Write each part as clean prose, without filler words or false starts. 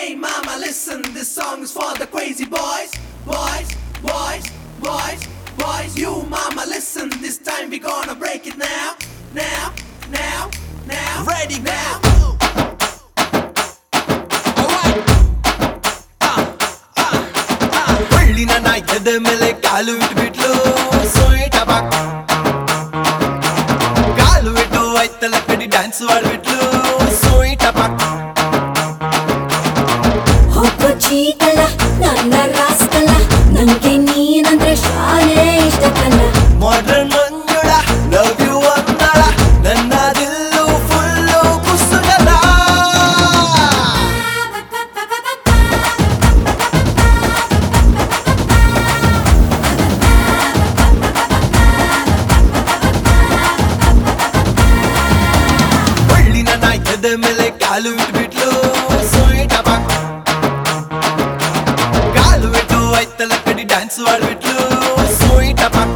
Hey mama, listen, this song is for the crazy boys. Boys, boys, boys, boys. You mama, listen, this time we gonna break it now. Now, now, now. Ready now. ಒಳ್ಳಿನ ನಾಯ್ಕದ ಮೇಲೆ ಕಾಲು ಇಟ್ಬಿಟ್ಲು soy ಟಬಾಕ್ ಕಾಲು ಇಟ್ಟು ಆಯ್ತಲ್ಲ ಕಡಿ dance ಆಡ್ಬಿಟ್ಲು soy ಟಬಾಕ್ ಹೋಗೋ ಚೀಕಲ್ಲ ನನ್ನ ರಾಸ್ಕಲ್ಲ ನಂಗೆ ನೀನಂದ್ರೆ ಶಾಲೆ ಇಷ್ಟಕ್ಕಲ್ಲ ಮಾಡ್ರನ್ ಮಂಜುಳ ಲವ್ ಯು ಅಂದಳ ನನ್ನ ದಿಲ್ಲು ಫುಲ್ಲು ಕುಸುಗಲ ಒಳ್ಳಿನ ನಾಯ್ಕದ ಮೇಲೆ ಕಾಲು ಇಟ್ಬಿಟ್ಲು ಸೋಯ್ ಟಬಾಕ್ ಕಾಲು ಇಟ್ಟು ಆಯ್ತಲ್ಲ ಕಡಿ ಡ್ಯಾನ್ಸ್ ಆಡ್ಬಿಟ್ಲು ಸೋಯ್ ಟಬಾಕ್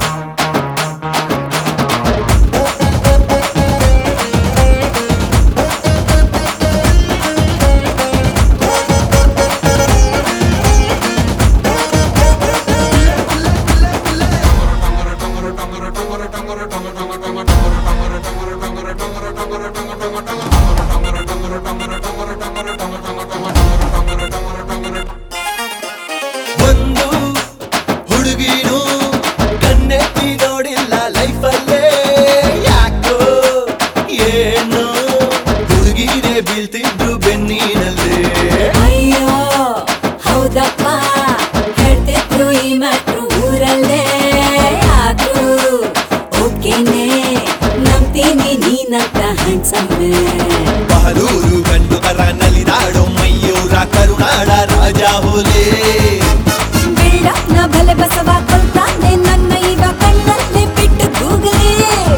ಒಂದು ಹುಡುಗಿನು ಕಣ್ಣೆತ್ತಿ ನೋಡಿಲ್ಲ ಲೈಫಲ್ಲೇ ಯಾಕೋ ಏನೋ ಹುಡುಗಿರೇ ಬೀಳ್ತಿದ್ರು ಬೆನ್ನಿನಲ್ಲೇ ಅಯ್ಯೋ ಹೌದಪ್ಪ ಹೇಳ್ತಿದ್ರು ಈ ಮಾತು ಊರಲ್ಲೇ ಆದ್ರೂ ಓಕೆನೆ ನಂಬ್ತೀನಿ ನೀನಂತ ಹ್ಯಾಂಡ್ಸಮ್ಮೆ ಬಹಲೂರು ಗಂಡು ಕರ ನಲಿದಾಡೋ ಮೈಯೂರ ಕರುನಾಡ ರಾಜ ಹೋಲೇ ಬಿಲ್ಡಪ್ನ ಬಲೆ ಬಸವ ಕೊಲ್ತಾನೆ ನನ್ನ ಈಗ ಕಣ್ಣಲ್ಲೇ ಬಿಟ್ಟು ಗೂಗಲೇ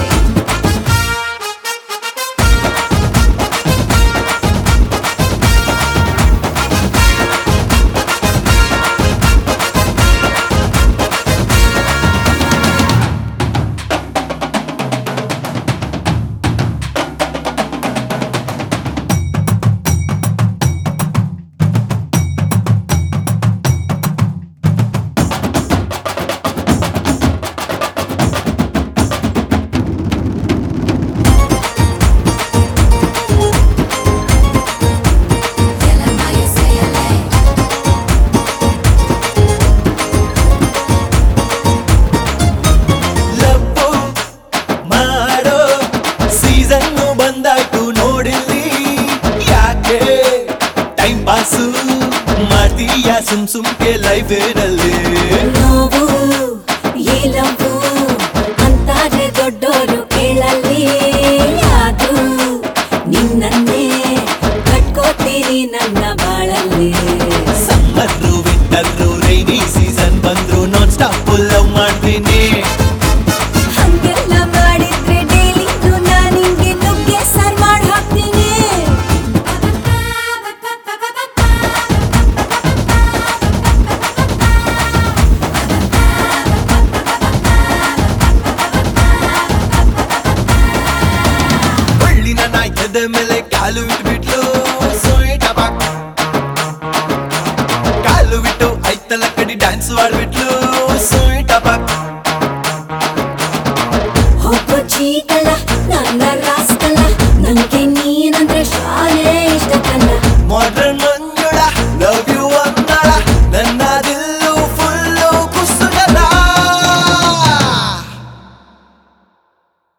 ಲಪ್ಪು ಮಾಡೋ ಸೀಸನ್ನು ಬಂದಾಯ್ತು ನೋಡಿಲ್ಲಿ ಯಾಕೆ ಟೈಮ್ ಪಾಸು ಮಾಡ್ತೀಯ ಸುಮ್ಕೆ ಲೈಫೇನಲ್ಲಿ ನೋವು ಈ ಲವ್ವು ಅಂತಾರೆ ದೊಡ್ಡೋರು ಕೇಳಲ್ಲಿ ಆದ್ರೂ ನಿನ್ನನ್ನೇ ಕಟ್ಕೋತೀನಿ ನನ್ನ ಬಾಳಲ್ಲಿ